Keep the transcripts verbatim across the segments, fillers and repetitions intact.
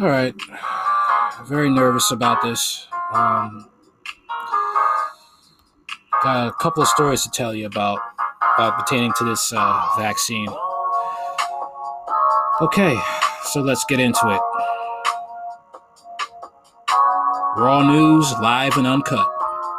All right. Very nervous about this. Um, got a couple of stories to tell you about uh, pertaining to this uh, vaccine. Okay, so let's get into it. Raw news, live and uncut.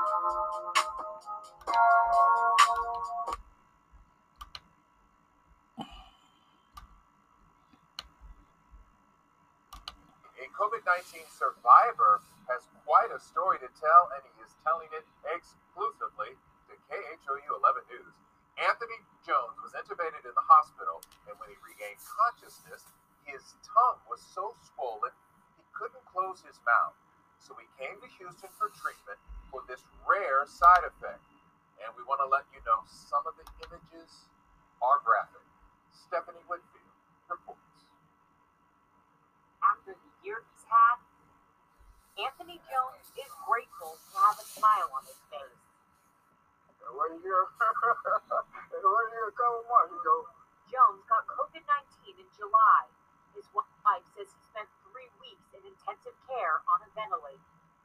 A COVID nineteen survivor has quite a story to tell, and he is telling it exclusively to K H O U eleven News. Anthony Jones was intubated in the hospital, and when he regained consciousness, his tongue was so swollen he couldn't close his mouth. So he came to Houston for treatment for this rare side effect. And we want to let you know some of the images are graphic. Stephanie Whitfield reports. After the year he's had, Anthony Jones is grateful to have a smile on his face. One year, one year, a couple months ago. Jones got COVID nineteen in July. His wife says he spent three weeks in intensive care on a ventilator.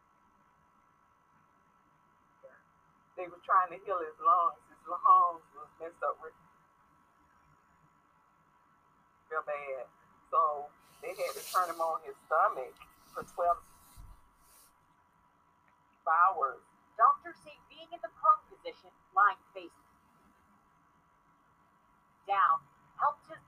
They were trying to heal his lungs. His lungs was messed up real bad. So they had to turn him on his stomach for twelve hours. Doctors say being in the prone position, lying face down, helped his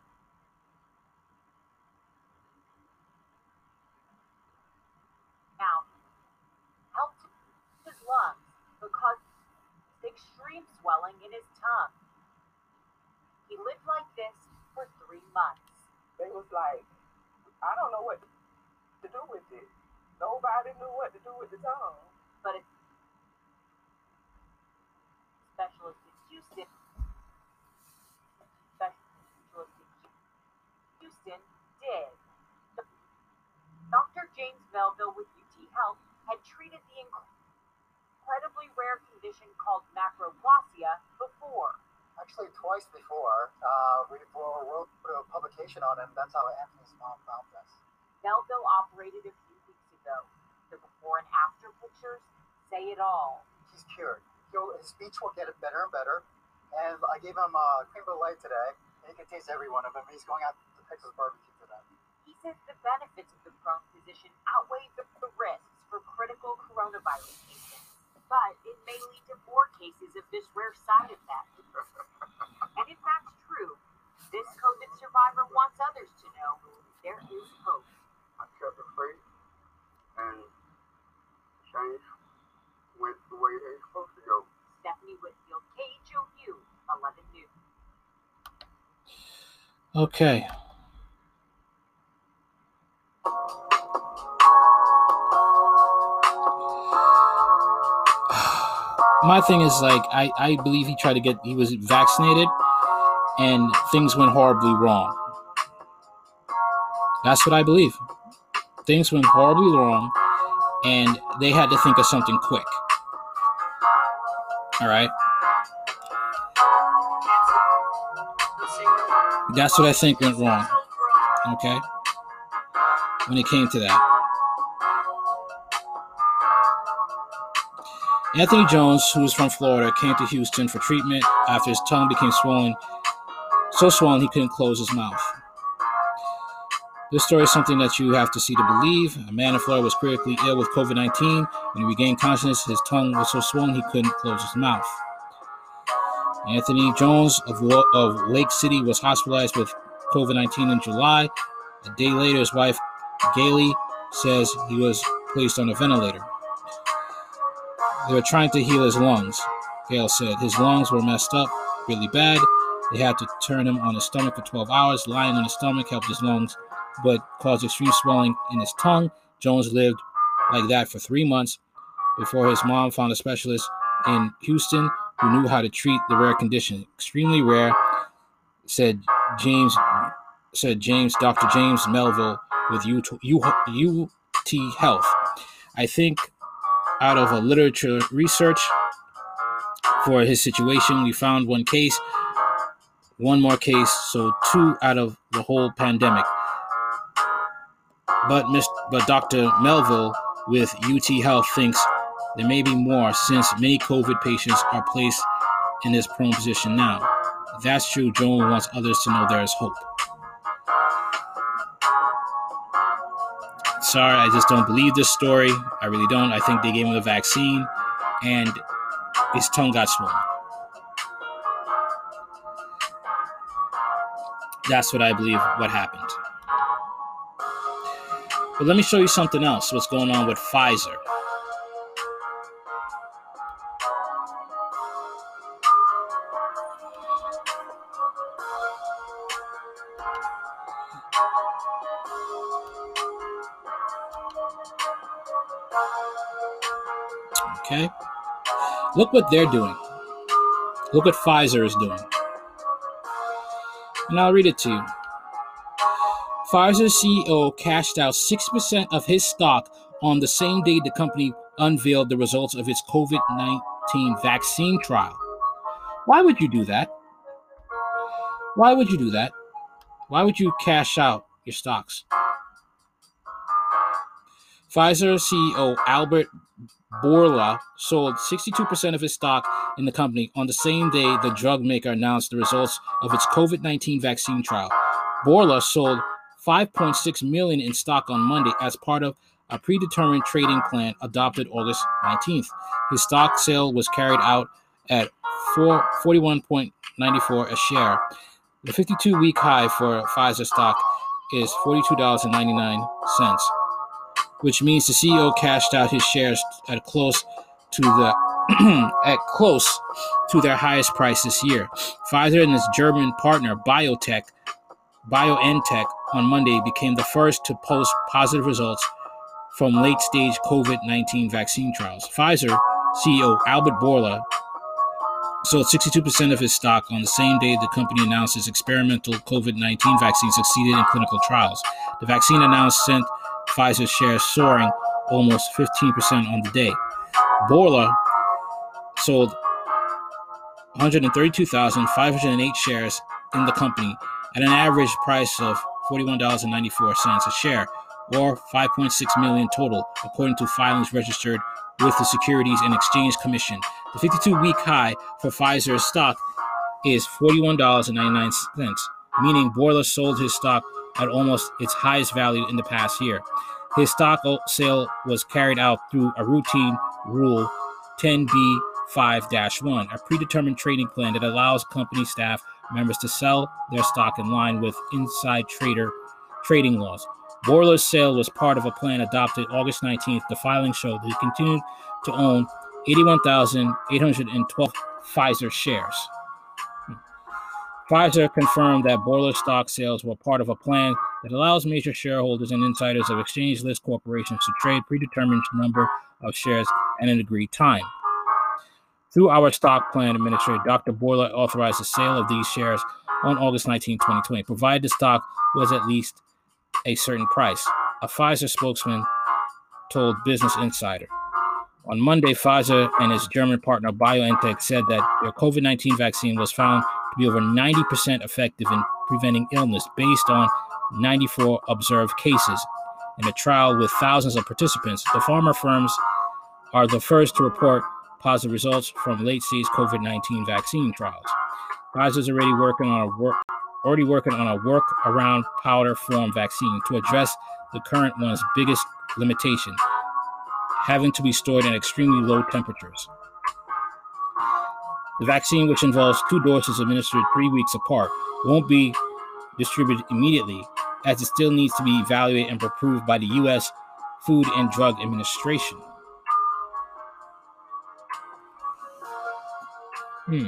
down, helped his lungs because extreme swelling in his tongue. He lived like this for three months. They was like, I don't know what to do with it. Nobody knew what to do with the tongue. But a specialist in Houston, specialist in Houston did. Doctor James Melville with U T Health had treated the incredibly rare condition called macroglossia before. Actually, twice before. Uh, we wrote a publication on it, and that's how Anthony's mom found us. Melville operated a few weeks ago. The before and after pictures say it all. He's cured. He'll, his speech will get better and better. And I gave him uh, cream brulee today, and he can taste every one of them. He's going out to Texas barbecue today. He says the benefits of the prone position outweigh the, the risks for critical coronavirus cases. But it may lead to more cases of this rare side effect. And if that's true, this COVID survivor wants others to know there is hope. I kept the faith, and change went the way they're supposed to go. Stephanie Whitfield, K H O U eleven News. Okay. My thing is, like, I, I believe he tried to get, he was vaccinated and things went horribly wrong. That's what I believe. Things went horribly wrong and they had to think of something quick. All right. That's what I think went wrong. Okay. When it came to that. Anthony Jones, who was from Florida, came to Houston for treatment after his tongue became swollen, so swollen he couldn't close his mouth. This story is something that you have to see to believe. A man in Florida was critically ill with COVID nineteen. When he regained consciousness, his tongue was so swollen he couldn't close his mouth. Anthony Jones of, of Lake City was hospitalized with COVID nineteen in July. A day later, his wife, Gailey, says he was placed on a ventilator. They were trying to heal his lungs, Gail said. His lungs were messed up really bad. They had to turn him on his stomach for twelve hours. Lying on his stomach helped his lungs, but caused extreme swelling in his tongue. Jones lived like that for three months before his mom found a specialist in Houston who knew how to treat the rare condition. Extremely rare, said James, said James, Doctor James Melville with U T Health. I think out of a literature research for his situation, we found one case, one more case, so two out of the whole pandemic. But Mister but Doctor Melville with U T Health thinks there may be more since many COVID patients are placed in this prone position now. If that's true, Jones wants others to know there is hope. Sorry, I just don't believe this story. I really don't. I think they gave him the vaccine and his tongue got swollen. That's what I believe what happened. But let me show you something else, what's going on with Pfizer. Okay? Look what they're doing. Look what Pfizer is doing. And I'll read it to you. Pfizer C E O cashed out six percent of his stock on the same day the company unveiled the results of its COVID nineteen vaccine trial. Why would you do that? Why would you do that? Why would you cash out your stocks? Pfizer C E O Albert Bourla sold sixty-two percent of his stock in the company on the same day the drug maker announced the results of its COVID nineteen vaccine trial. Bourla sold five point six million dollars in stock on Monday as part of a predetermined trading plan adopted August nineteenth. His stock sale was carried out at forty-one dollars and ninety-four cents a share. The fifty-two-week high for Pfizer stock is forty-two dollars and ninety-nine cents, which means the C E O cashed out his shares at close to the at close to their highest price this year. Pfizer and its German partner BioTech, BioNTech on Monday became the first to post positive results from late-stage COVID nineteen vaccine trials. Pfizer C E O Albert Bourla sold sixty-two percent of his stock on the same day the company announced its experimental COVID nineteen vaccine succeeded in clinical trials. The vaccine announced sent Pfizer's shares soaring almost fifteen percent on the day. Bourla sold one hundred thirty-two thousand five hundred eight shares in the company at an average price of forty-one dollars and ninety-four cents a share, or five point six million dollars total, according to filings registered with the Securities and Exchange Commission. The fifty-two-week high for Pfizer's stock is forty-one dollars and ninety-nine cents, meaning Bourla sold his stock at almost its highest value in the past year. His stock sale was carried out through a routine Rule ten B five dash one, a predetermined trading plan that allows company staff members to sell their stock in line with inside trader trading laws. Bourla's sale was part of a plan adopted August nineteenth. The filing showed that he continued to own eighty-one thousand eight hundred twelve Pfizer shares. Pfizer confirmed that Bourla's stock sales were part of a plan that allows major shareholders and insiders of exchange-list corporations to trade predetermined number of shares at an agreed time. Through our stock plan administrator, Doctor Bourla authorized the sale of these shares on August nineteenth, twenty twenty, provided the stock was at least a certain price, a Pfizer spokesman told Business Insider. On Monday, Pfizer and its German partner BioNTech said that their COVID nineteen vaccine was found to be over ninety percent effective in preventing illness based on ninety-four observed cases. In a trial with thousands of participants, the pharma firms are the first to report positive results from late-stage COVID nineteen vaccine trials. Pfizer is already working on a work already working on a work-around powder form vaccine to address the current one's biggest limitation, having to be stored at extremely low temperatures. The vaccine, which involves two doses administered three weeks apart, won't be distributed immediately, as it still needs to be evaluated and approved by the U S Food and Drug Administration. Hmm.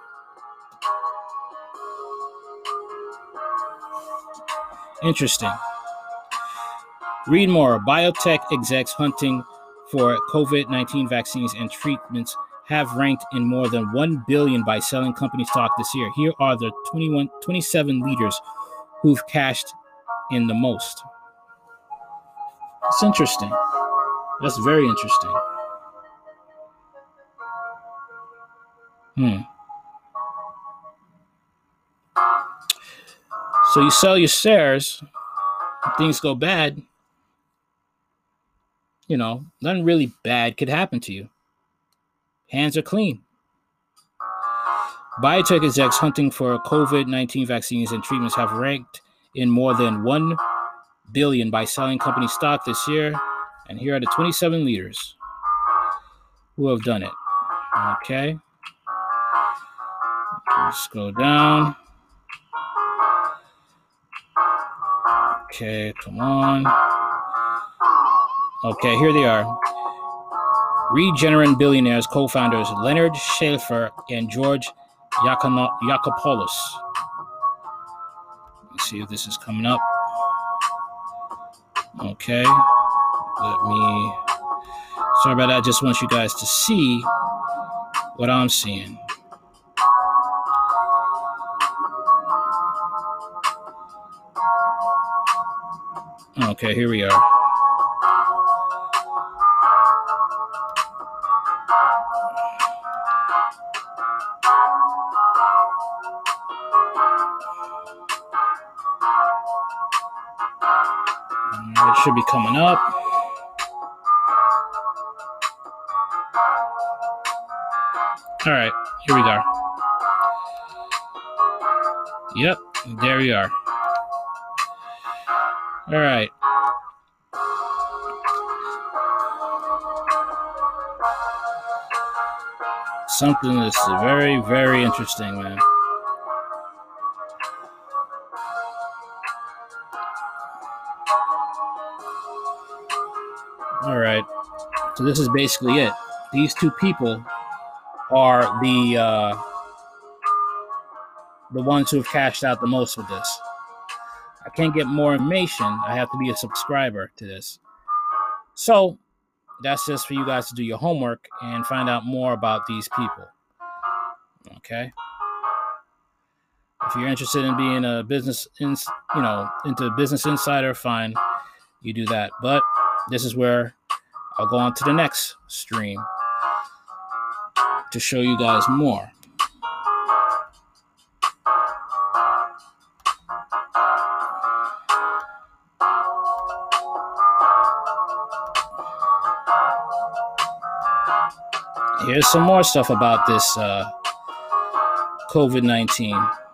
Interesting. Read more. Biotech execs hunting for COVID nineteen vaccines and treatments have ranked in more than one billion dollars by selling company stock this year. Here are the twenty-one, twenty-seven leaders who've cashed in the most. It's interesting. That's very interesting. Hmm. So you sell your shares, things go bad, you know, nothing really bad could happen to you. Hands are clean. Biotech execs hunting for COVID nineteen vaccines and treatments have ranked in more than one billion dollars by selling company stock this year. And here are the twenty-seven leaders who have done it. Okay. Let's go down. Okay, come on. Okay, here they are. Regeneron billionaires, co-founders Leonard Schaefer and George Yakovopoulos. Let's see if this is coming up. Okay. Let me... Sorry about that. I just want you guys to see what I'm seeing. Okay, here we are. It should be coming up. All right, here we go. Yep, there we are. All right. Something that's very, very interesting, man. All right. So this is basically it. These two people are the uh, the ones who have cashed out the most with this. I can't get more information. I have to be a subscriber to this. So that's just for you guys to do your homework and find out more about these people. Okay. If you're interested in being a business, in, you know, into Business Insider, fine, you do that. But this is where I'll go on to the next stream to show you guys more. Here's some more stuff about this uh, COVID nineteen.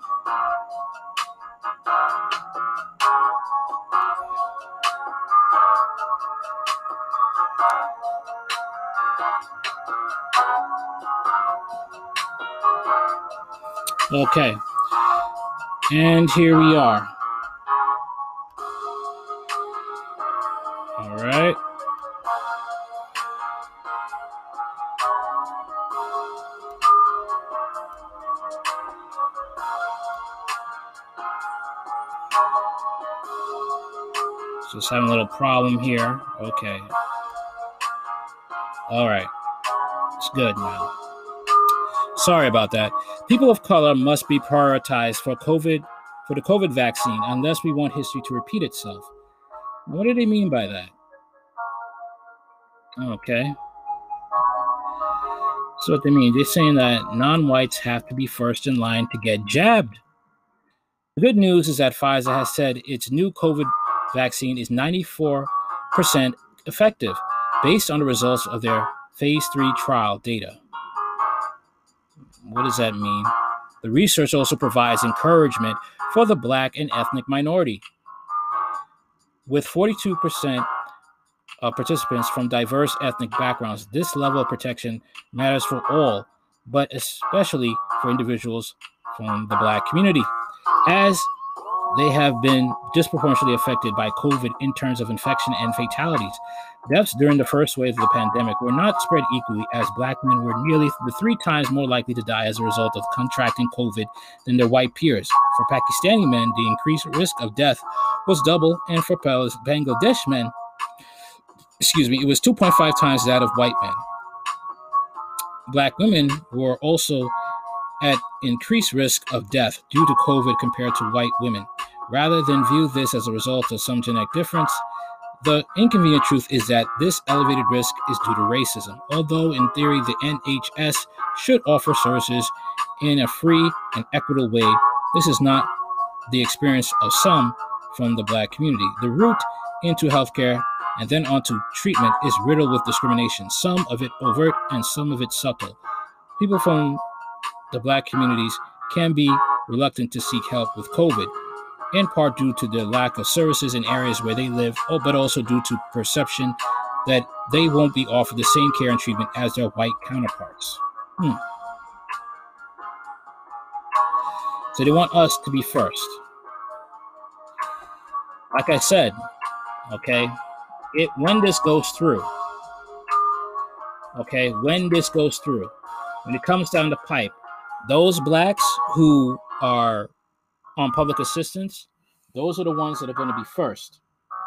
Okay, and here we are. All right. Just having a little problem here. Okay. All right. It's good now. Sorry about that. People of color must be prioritized for COVID, for the COVID vaccine, unless we want history to repeat itself. What do they mean by that? Okay. So what they mean, they're saying that non-whites have to be first in line to get jabbed. The good news is that Pfizer has said its new COVID vaccine is ninety-four percent effective based on the results of their phase three trial data. What does that mean? The research also provides encouragement for the Black and ethnic minority, with forty-two percent of participants from diverse ethnic backgrounds. This level of protection matters for all, but especially for individuals from the Black community, as they have been disproportionately affected by COVID in terms of infection and fatalities. Deaths during the first wave of the pandemic were not spread equally, as Black men were nearly three times more likely to die as a result of contracting COVID than their white peers. For Pakistani men, the increased risk of death was double, and for Bangladesh men, excuse me, it was two point five times that of white men. Black women were also at increased risk of death due to COVID compared to white women. Rather than view this as a result of some genetic difference, the inconvenient truth is that this elevated risk is due to racism. Although in theory the N H S should offer services in a free and equitable way, this is not the experience of some from the Black community. The route into healthcare and then onto treatment is riddled with discrimination, some of it overt and some of it subtle. People from the Black communities can be reluctant to seek help with COVID, in part due to the lack of services in areas where they live, but also due to perception that they won't be offered the same care and treatment as their white counterparts. Hmm. So they want us to be first. Like I said, okay, it when this goes through, okay, when this goes through, when it comes down the pipe, those blacks who are on public assistance, those are the ones that are going to be first,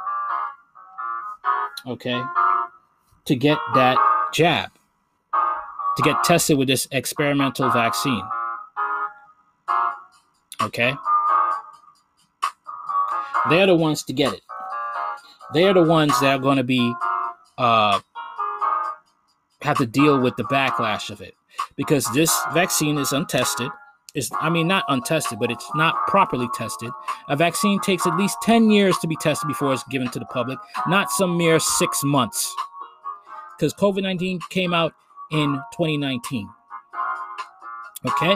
okay, to get that jab, to get tested with this experimental vaccine, okay? They're the ones to get it. They're the ones that are going to be, uh, have to deal with the backlash of it, because this vaccine is untested. Is I mean, not untested, but it's not properly tested. A vaccine takes at least ten years to be tested before it's given to the public, not some mere six months. Because COVID nineteen came out in twenty nineteen. Okay?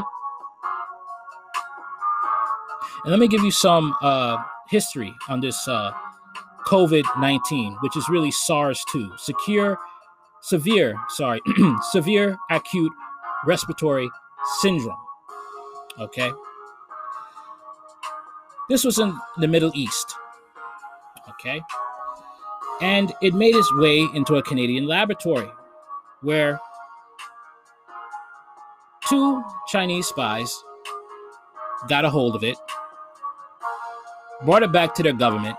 And let me give you some uh, history on this uh, COVID nineteen, which is really SARS two. Secure, severe, sorry, severe acute respiratory syndrome. Okay. This was in the Middle East. Okay. And it made its way into a Canadian laboratory where two Chinese spies got a hold of it, brought it back to their government,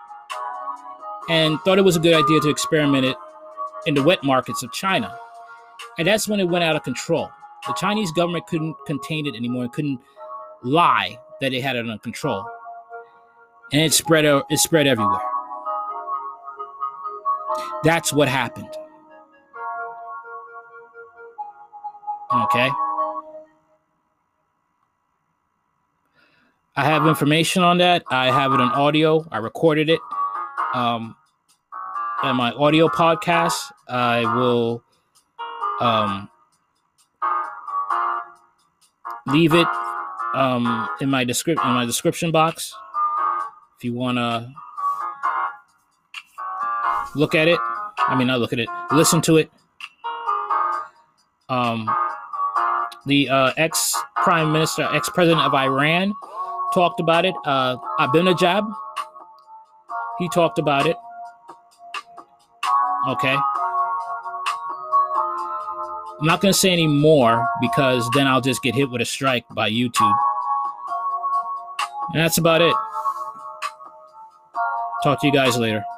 and thought it was a good idea to experiment it in the wet markets of China. And that's when it went out of control. The Chinese government couldn't contain it anymore and couldn't lie that they had it under control. And it spread, it spread everywhere. That's what happened. Okay? I have information on that. I have it on audio. I recorded it. Um, in my audio podcast, I will... Um, leave it um, in my description in my description box if you want to look at it. I mean, not look at it, listen to it. Um, the uh, ex-prime minister, ex-president of Iran talked about it. Uh, Ahmadinejad, he talked about it. Okay. I'm not going to say any more because then I'll just get hit with a strike by YouTube. And that's about it. Talk to you guys later.